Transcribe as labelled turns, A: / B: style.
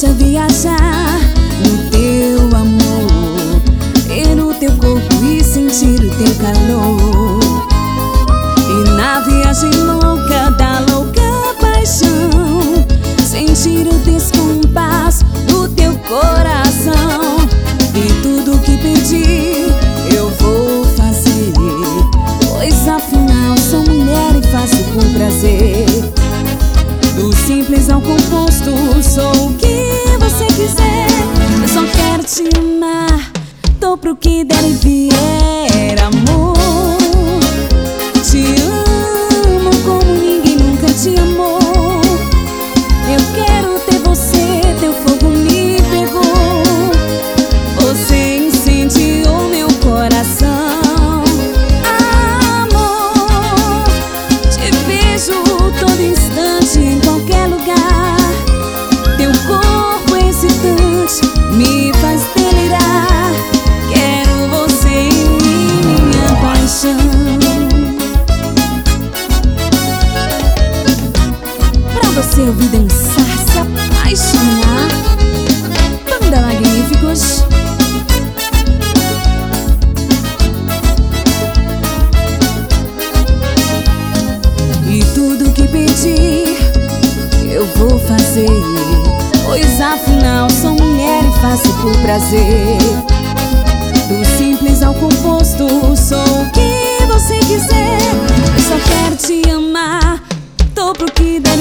A: deixa viajar no teu amor, ver o teu corpo e sentir o teu calor. E na viagem louca da louca paixão, sentir o descompasso do teu coração. E tudo que pedir eu vou fazer, pois afinal sou mulher e faço por prazer. Do simples ao composto, sou o que você quiser. Eu só quero te amar, tô pro que der e vier, amor. Te amo como ninguém nunca te amou. Eu quero ter você, teu fogo me pegou. Você incendiou meu coração. Amor, te vejo todo instante, em qualquer lugar. Teu corpo excitante me faz delirar. Quero você em mim, minha paixão. Pra você ouvir dançar, se apaixonar. Banda Magníficos. E tudo que pedir eu vou fazer, pois afinal sou mulher e faço por prazer. Do simples ao composto, sou o que você quiser. Eu só quero te amar, tô pro que der